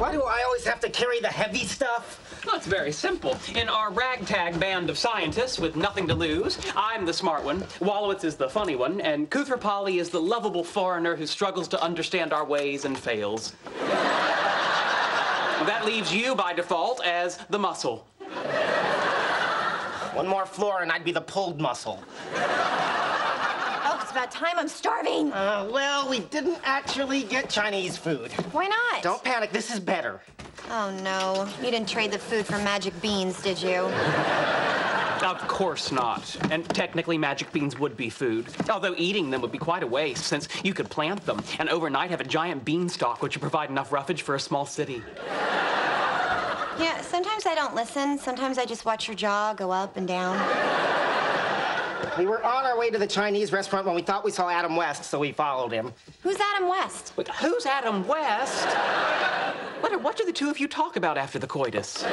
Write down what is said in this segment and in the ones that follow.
Why do I always have to carry the heavy stuff? Well, it's very simple. In our ragtag band of scientists with nothing to lose, I'm the smart one, Wallowitz is the funny one, and Kuthrapali is the lovable foreigner who struggles to understand our ways and fails. That leaves you, by default, as the muscle. One more floor and I'd be the pulled muscle. Oh, it's about time. I'm starving. Well, we didn't actually get Chinese food. Why not? Don't panic, this is better. Oh, no. You didn't trade the food for magic beans, did you? Of course not. And technically, magic beans would be food. Although eating them would be quite a waste, since you could plant them and overnight have a giant beanstalk, which would provide enough roughage for a small city. Yeah, sometimes I don't listen. Sometimes I just watch your jaw go up and down. We were on our way to the Chinese restaurant when we thought we saw Adam West, so we followed him. Who's Adam West? Wait, who's Adam West? What do the two of you talk about after the coitus?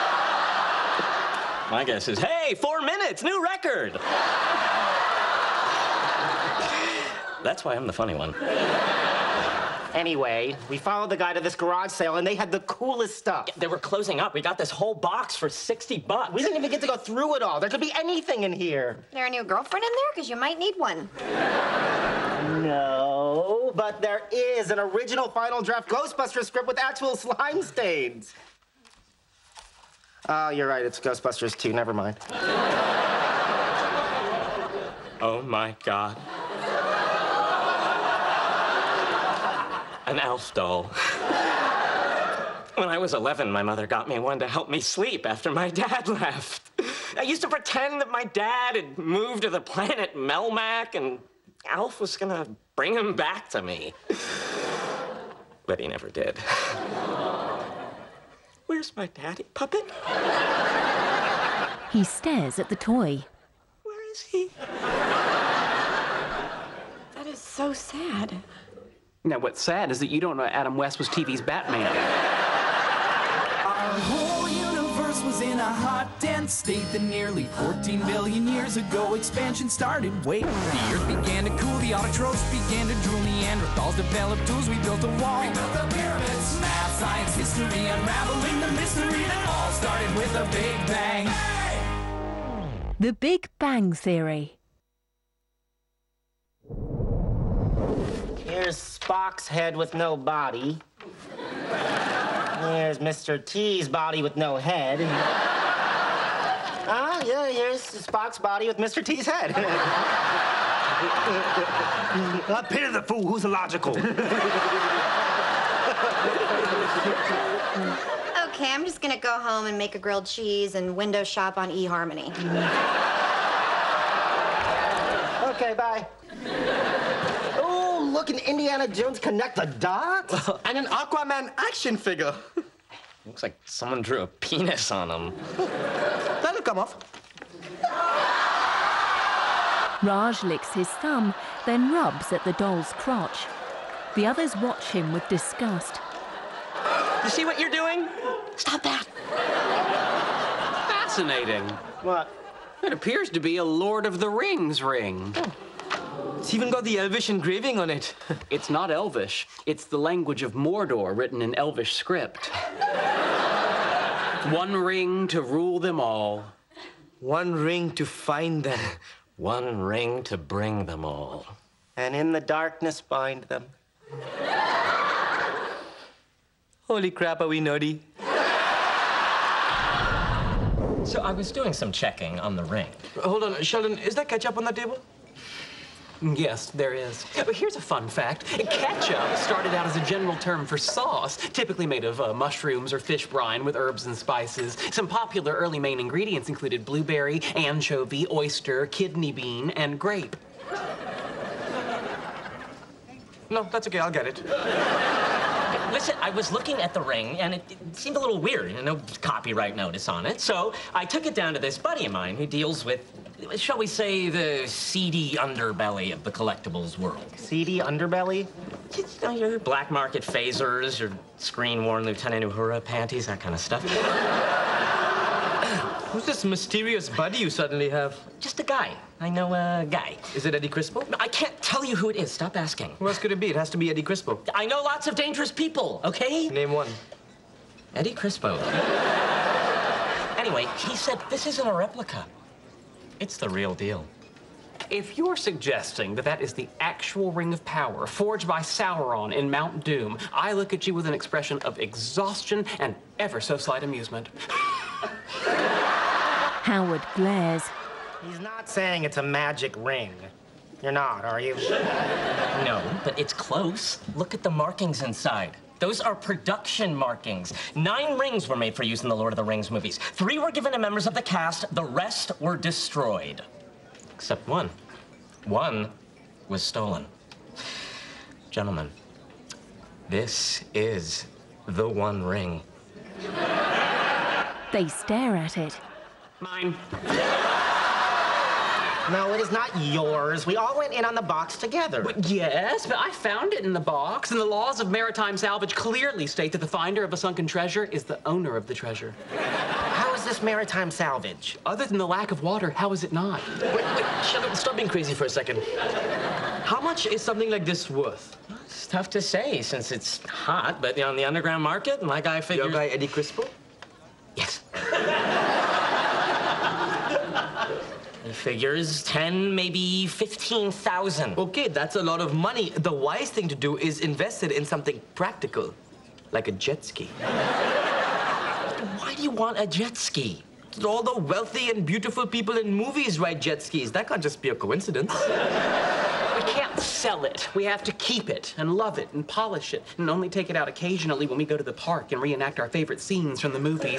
My guess is, hey, 4 minutes, new record. That's why I'm the funny one. Anyway, we followed the guy to this garage sale, and they had the coolest stuff. They were closing up. We got this whole box for $60. We didn't even get to go through it all. There could be anything in here. There a new girlfriend in there? Because you might need one. No, but there is an original final draft Ghostbusters script with actual slime stains. Oh, you're right. It's Ghostbusters 2. Never mind. Oh, my God. An elf doll. When I was 11, my mother got me one to help me sleep after my dad left. I used to pretend that my dad had moved to the planet Melmac and Alf was gonna bring him back to me. But he never did. Where's my daddy puppet? He stares at the toy. Where is he? That is so sad. Now, what's sad is that you don't know Adam West was TV's Batman. Our whole universe was in a hot, dense state that nearly 14 billion years ago expansion started. Wait, the earth began to cool, the autotrophs began to drool, Neanderthals developed tools, we built a wall. We built the pyramids, math, science, history, unraveling the mystery that all started with a Big Bang. Hey! The Big Bang Theory. Here's Spock's head with no body. Here's Mr. T's body with no head. Yeah, here's Spock's body with Mr. T's head. I pity the fool who's illogical. Okay, I'm just gonna go home and make a grilled cheese and window shop on eHarmony. Okay, bye. Look, an Indiana Jones connect the dots? And an Aquaman action figure. Looks like someone drew a penis on him. That'll come off. Raj licks his thumb, then rubs at the doll's crotch. The others watch him with disgust. You see what you're doing? Stop that. Fascinating. What? It appears to be a Lord of the Rings ring. Oh. It's even got the Elvish engraving on it. It's not Elvish. It's the language of Mordor written in Elvish script. One ring to rule them all. One ring to find them. One ring to bring them all. And in the darkness bind them. Holy crap, are we nerdy? So I was doing some checking on the ring. Hold on, Sheldon, is there ketchup on that table? Yes, there is. But here's a fun fact. Ketchup started out as a general term for sauce, typically made of mushrooms or fish brine with herbs and spices. Some popular early main ingredients included blueberry, anchovy, oyster, kidney bean, and grape. No, that's okay, I'll get it. Listen, I was looking at the ring, and it seemed a little weird, no copyright notice on it. So I took it down to this buddy of mine who deals with, shall we say, the seedy underbelly of the collectibles world. Seedy underbelly? You know, your black market phasers, your screen-worn Lieutenant Uhura panties, that kind of stuff. Who's this mysterious buddy you suddenly have? Just a guy. I know a guy. Is it Eddie Crispo? I can't tell you who it is. Stop asking. Who else could it be? It has to be Eddie Crispo. I know lots of dangerous people, okay? Name one. Eddie Crispo. Anyway, he said this isn't a replica. It's the real deal. If you're suggesting that that is the actual ring of power forged by Sauron in Mount Doom, I look at you with an expression of exhaustion and ever so slight amusement. Howard glares. He's not saying it's a magic ring. You're not, are you? No, but it's close. Look at the markings inside. Those are production markings. 9 rings were made for use in the Lord of the Rings movies. 3 were given to members of the cast. The rest were destroyed. Except one. One was stolen. Gentlemen, this is the One Ring. They stare at it. Mine. No, it is not yours. We all went in on the box together. Yes, but I found it in the box, and the laws of maritime salvage clearly state that the finder of a sunken treasure is the owner of the treasure. How is this maritime salvage? Other than the lack of water, how is it not? Wait, Sheldon, stop being crazy for a second. How much is something like this worth? It's tough to say since it's hot, but on the underground market, my guy figures... Your guy, Eddie Crispo? Yes. He figures 10, maybe 15,000. Okay, that's a lot of money. The wise thing to do is invest it in something practical, like a jet ski. Why do you want a jet ski? All the wealthy and beautiful people in movies ride jet skis. That can't just be a coincidence. We can't sell it. We have to keep it and love it and polish it and only take it out occasionally when we go to the park and reenact our favorite scenes from the movies.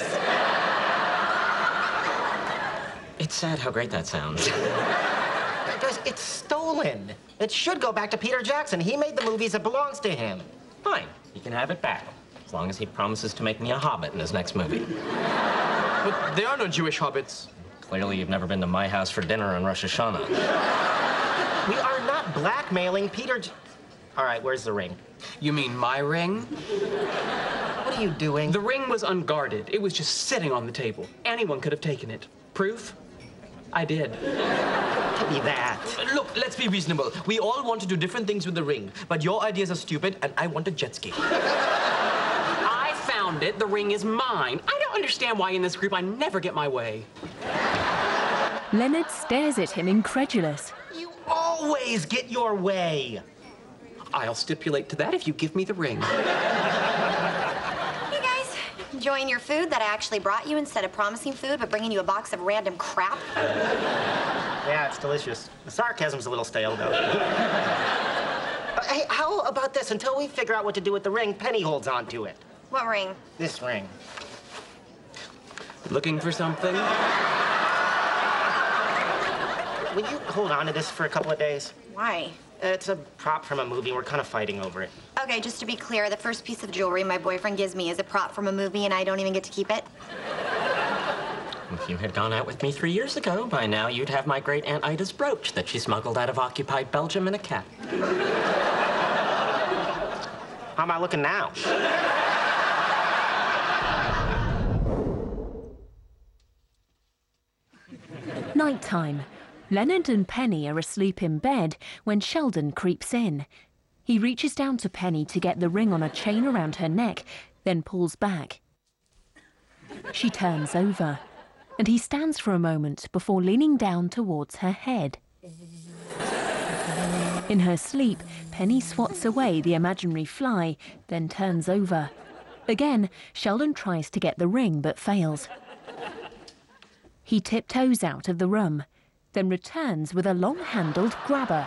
It's sad how great that sounds. Guys, it's stolen. It should go back to Peter Jackson. He made the movies. It belongs to him. Fine, he can have it back, as long as he promises to make me a hobbit in his next movie. But there are no Jewish hobbits. Clearly, you've never been to my house for dinner on Rosh Hashanah. We are not blackmailing Peter. All right, where's the ring? You mean my ring? What are you doing? The ring was unguarded. It was just sitting on the table. Anyone could have taken it. Proof? I did. Give me that. Look, let's be reasonable. We all want to do different things with the ring, but your ideas are stupid, and I want a jet ski. I found it. The ring is mine. I don't understand why in this group I never get my way. Leonard stares at him incredulous. You always get your way. I'll stipulate to that if you give me the ring. Hey, guys. Enjoying your food that I actually brought you instead of promising food but bringing you a box of random crap? Yeah, it's delicious. The sarcasm's a little stale, though. Hey, how about this? Until we figure out what to do with the ring, Penny holds on to it. What ring? This ring. Looking for something? Will you hold on to this for a couple of days? Why? It's a prop from a movie. We're kind of fighting over it. Okay, just to be clear, the first piece of jewelry my boyfriend gives me is a prop from a movie and I don't even get to keep it? If you had gone out with me 3 years ago, by now you'd have my great Aunt Ida's brooch that she smuggled out of occupied Belgium in a cat. How am I looking now? Nighttime. Leonard and Penny are asleep in bed when Sheldon creeps in. He reaches down to Penny to get the ring on a chain around her neck, then pulls back. She turns over, and he stands for a moment before leaning down towards her head. In her sleep, Penny swats away the imaginary fly, then turns over. Again, Sheldon tries to get the ring but fails. He tiptoes out of the room, then returns with a long-handled grabber.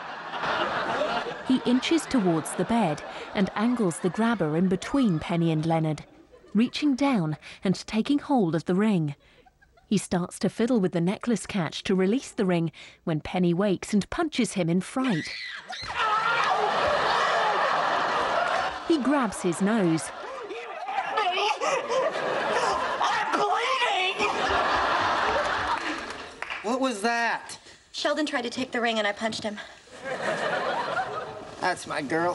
He inches towards the bed and angles the grabber in between Penny and Leonard, reaching down and taking hold of the ring. He starts to fiddle with the necklace catch to release the ring when Penny wakes and punches him in fright. He grabs his nose. What was that? Sheldon tried to take the ring and I punched him. That's my girl.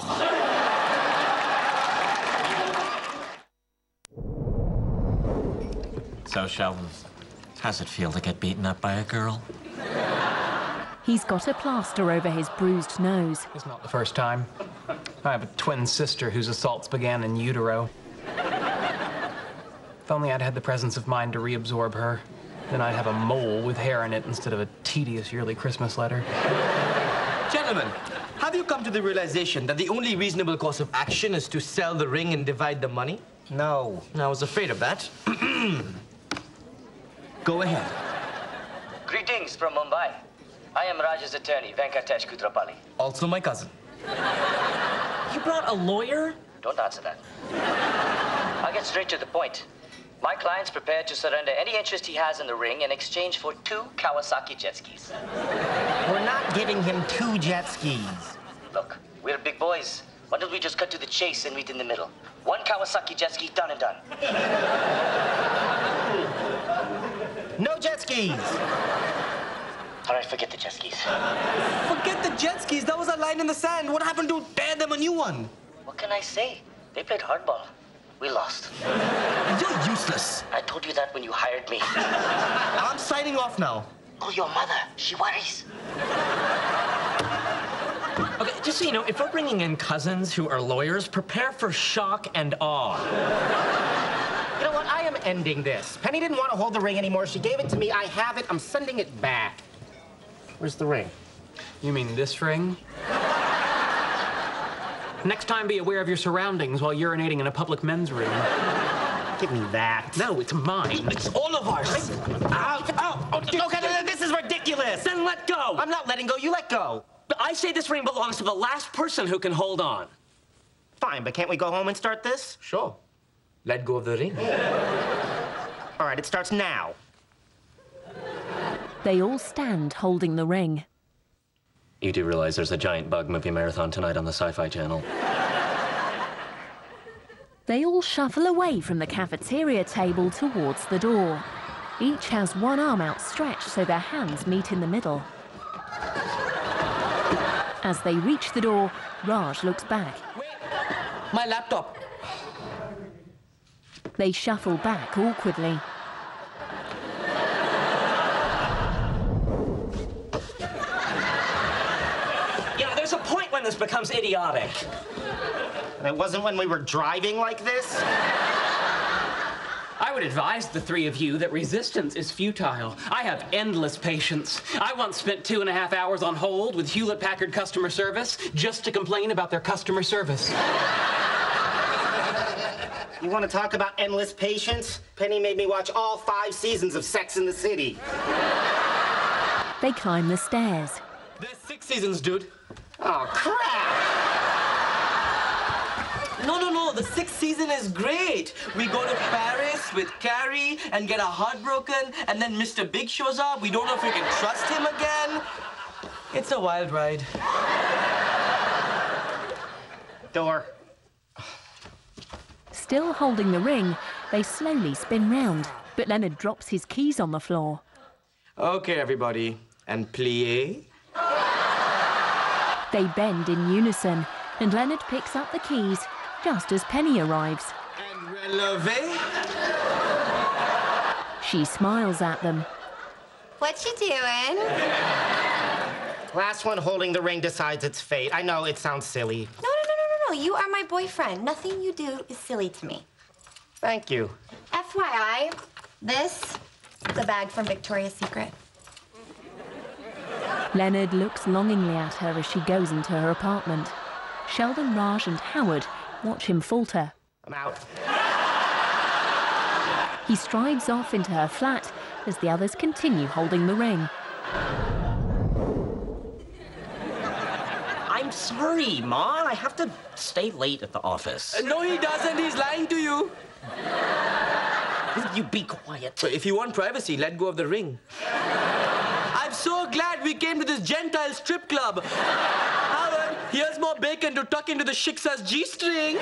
So, Sheldon, how's it feel to get beaten up by a girl? He's got a plaster over his bruised nose. It's not the first time. I have a twin sister whose assaults began in utero. If only I'd had the presence of mind to reabsorb her. Then I'd have a mole with hair in it instead of a tedious yearly Christmas letter. Gentlemen, have you come to the realization that the only reasonable course of action is to sell the ring and divide the money? No. I was afraid of that. Go ahead. Greetings from Mumbai. I am Raj's attorney, Venkatesh Kutrapalli. Also my cousin. You brought a lawyer? Don't answer that. I'll get straight to the point. My client's prepared to surrender any interest he has in the ring in exchange for 2 Kawasaki jet skis. We're not giving him 2 jet skis. Look, we're big boys. Why don't we just cut to the chase and meet in the middle? 1 Kawasaki jet ski, done and done. No jet skis. All right, forget the jet skis. Forget the jet skis. That was a line in the sand. What happened to tear them a new one? What can I say? They played hardball. We lost. You're useless. I told you that when you hired me. I'm signing off now. Oh, your mother. She worries. Okay, just so you know, if we're bringing in cousins who are lawyers, prepare for shock and awe. You know what? I am ending this. Penny didn't want to hold the ring anymore. She gave it to me. I have it. I'm sending it back. Where's the ring? You mean this ring? Next time, be aware of your surroundings while urinating in a public men's room. Give me that. No, it's mine. It's all of ours. Okay, this is ridiculous. Then let go. I'm not letting go. You let go. I say this ring belongs to the last person who can hold on. Fine, but can't we go home and start this? Sure. Let go of the ring. All right, it starts now. They all stand holding the ring. You do realize there's a giant bug movie marathon tonight on the Sci-Fi Channel. They all shuffle away from the cafeteria table towards the door. Each has one arm outstretched so their hands meet in the middle. As they reach the door, Raj looks back. Wait, my laptop. They shuffle back awkwardly. Yeah, there's a point when this becomes idiotic. And it wasn't when we were driving like this? I would advise the 3 of you that resistance is futile. I have endless patience. I once spent 2.5 hours on hold with Hewlett-Packard customer service just to complain about their customer service. You want to talk about endless patience? Penny made me watch all 5 seasons of Sex and the City. They climb the stairs. There's 6 seasons, dude. Oh, crap! No, the 6th season is great. We go to Paris with Carrie and get our heart broken, and then Mr. Big shows up. We don't know if we can trust him again. It's a wild ride. Door. Still holding the ring, they slowly spin round, but Leonard drops his keys on the floor. Okay, everybody, and plie. They bend in unison, and Leonard picks up the keys just as Penny arrives. And releve. She smiles at them. What you doing? Last one holding the ring decides its fate. I know it sounds silly. No. You are my boyfriend. Nothing you do is silly to me. Thank you. FYI, this is a bag from Victoria's Secret. Leonard looks longingly at her as she goes into her apartment. Sheldon, Raj and Howard watch him falter. I'm out. He strides off into her flat as the others continue holding the ring. I'm sorry, Ma. I have to stay late at the office. No, he doesn't. He's lying to you. Will you be quiet? So if you want privacy, let go of the ring. I'm so glad we came to this Gentile strip club. Howard, here's more bacon to tuck into the Shiksa's G-string.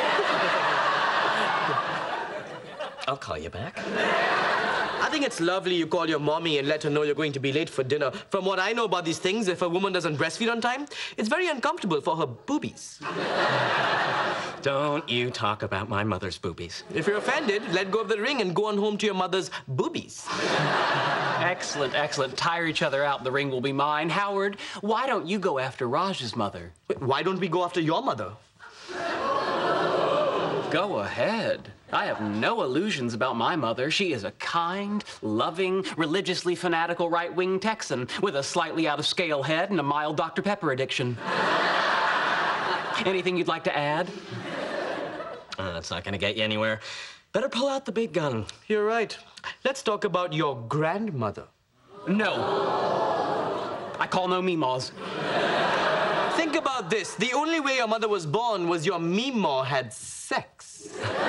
I'll call you back. I think it's lovely you call your mommy and let her know you're going to be late for dinner. From what I know about these things, if a woman doesn't breastfeed on time, it's very uncomfortable for her boobies. Don't you talk about my mother's boobies. If you're offended, let go of the ring and go on home to your mother's boobies. Excellent, excellent. Tire each other out. The ring will be mine. Howard, why don't you go after Raj's mother? Wait, why don't we go after your mother? Go ahead. I have no illusions about my mother. She is a kind, loving, religiously fanatical right-wing Texan with a slightly out-of-scale head and a mild Dr. Pepper addiction. Anything you'd like to add? That's not gonna get you anywhere. Better pull out the big gun. You're right. Let's talk about your grandmother. No. I call no meemaws. Think about this. The only way your mother was born was your meemaw had sex.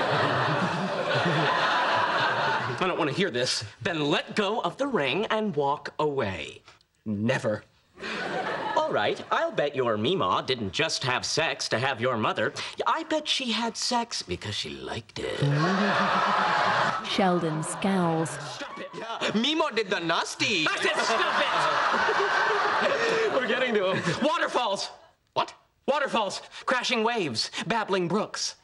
I don't want to hear this. Then let go of the ring and walk away. Never. All right, I'll bet your meemaw didn't just have sex to have your mother. I bet she had sex because she liked it. Sheldon scowls. Stop it. Yeah, meemaw did the nasty. I said stop it! We're getting to him. Waterfalls. What? Waterfalls. Crashing waves. Babbling brooks.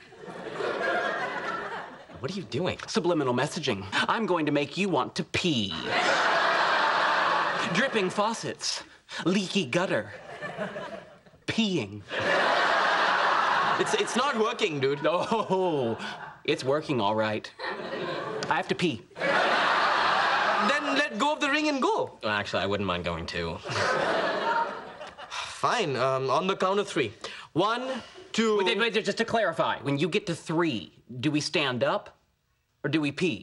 What are you doing? Subliminal messaging. I'm going to make you want to pee. Dripping faucets. Leaky gutter. Peeing. It's not working, dude. Oh, it's working all right. I have to pee. Then let go of the ring and go. Well, actually, I wouldn't mind going too. Fine, on the count of 3. 1, 2... Wait, just to clarify, when you get to 3, do we stand up or do we pee?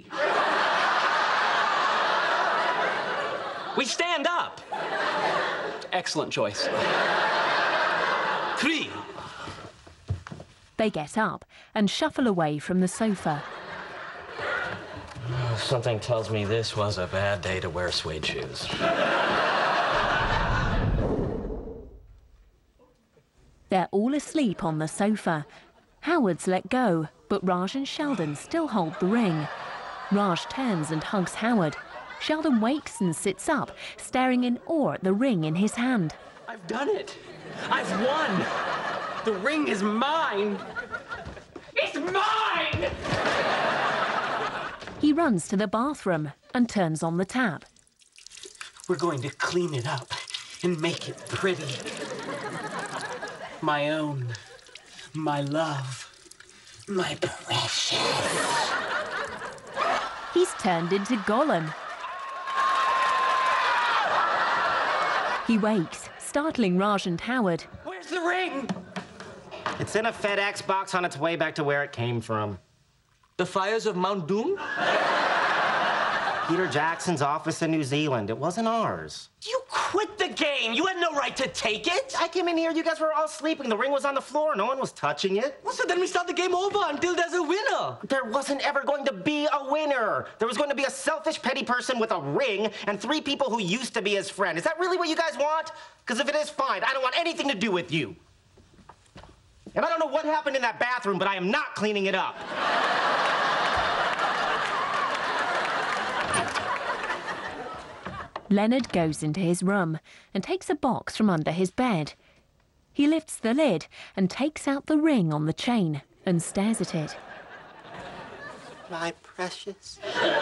We stand up. Excellent choice. 3. They get up and shuffle away from the sofa. Something tells me this was a bad day to wear suede shoes. They're all asleep on the sofa. Howard's let go, but Raj and Sheldon still hold the ring. Raj turns and hugs Howard. Sheldon wakes and sits up, staring in awe at the ring in his hand. I've done it. I've won. The ring is mine. It's mine! He runs to the bathroom and turns on the tap. We're going to clean it up and make it pretty. My own, my love, my precious. He's turned into Gollum. He wakes, startling Raj and Howard. Where's the ring? It's in a FedEx box on its way back to where it came from. The fires of Mount Doom? Peter Jackson's office in New Zealand. It wasn't ours. You quit the game. You had no right to take it. I came in here, you guys were all sleeping. The ring was on the floor. No one was touching it. Well, so then we start the game over until there's a winner. There wasn't ever going to be a winner. There was going to be a selfish, petty person with a ring and 3 people who used to be his friend. Is that really what you guys want? Because if it is, fine. I don't want anything to do with you. And I don't know what happened in that bathroom, but I am not cleaning it up. Leonard goes into his room and takes a box from under his bed. He lifts the lid and takes out the ring on the chain and stares at it. My precious.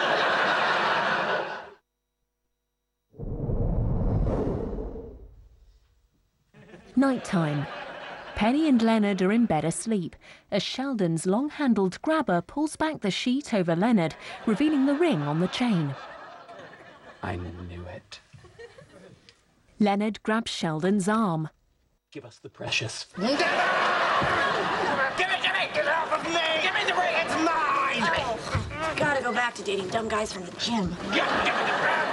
Nighttime. Penny and Leonard are in bed asleep as Sheldon's long-handled grabber pulls back the sheet over Leonard, revealing the ring on the chain. I knew it. Leonard grabs Sheldon's arm. Give us the precious. Give it! Get off of me! Give me the ring! It's mine! Gotta go back to dating dumb guys from the gym. Give me the ring!